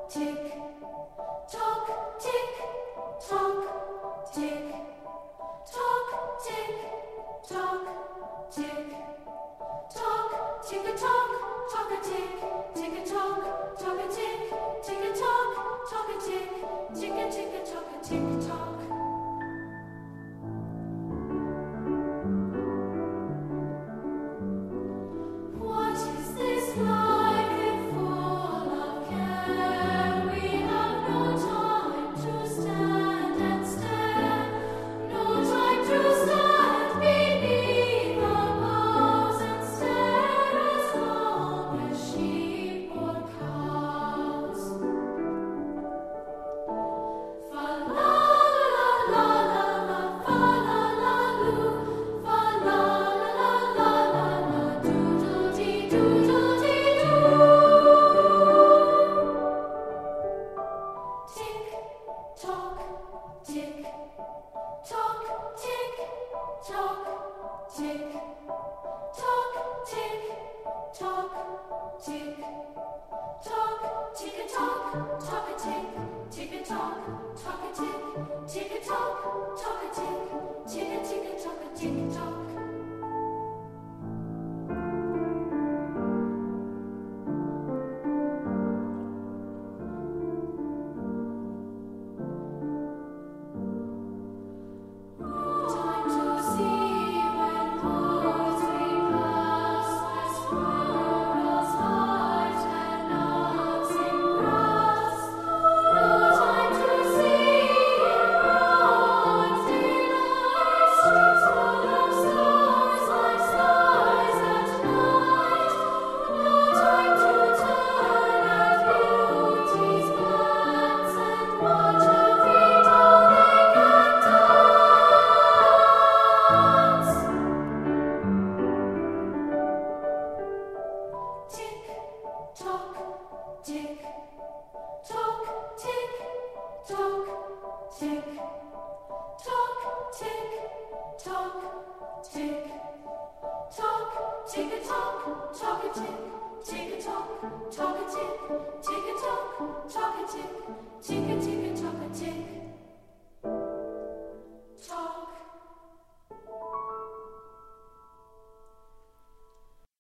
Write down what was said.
tick tock, tick tock, tick tock, tick tock, tick tock, tick a tock, tock a tick, tick a tock, tock a tick, tick a tock, tock a tick, tick a tick a tock a tick tock. What is this life full of care? We have no time to stand and stare, no time to stand beneath the boughs and stare as long as sheep or cows. Fa la la la la la, fa la la loo, fa la la la la la, doodle dee doodle dee doo. Tick tock, tick tock, tick tock, tick tock, tick tock, tick tock, tick a tock, tock a tick, tick a tock, tock a tick, tick a tock, tock a tick, tick a tick a tock a tick tock. Time to see when boys we pass, as squirrels hide and nuts in grass. No time to see in broad daylight, streets full of stars like skies at night. No time to turn at beauty's glance and watch every dawning and dance. Tick tock, tick tock, tick tock, tick tock, tick tock, tick tock, tick a tock, tock a tick, tick a tock, tock a tick, tick a tock, tock a tick, tick a tick a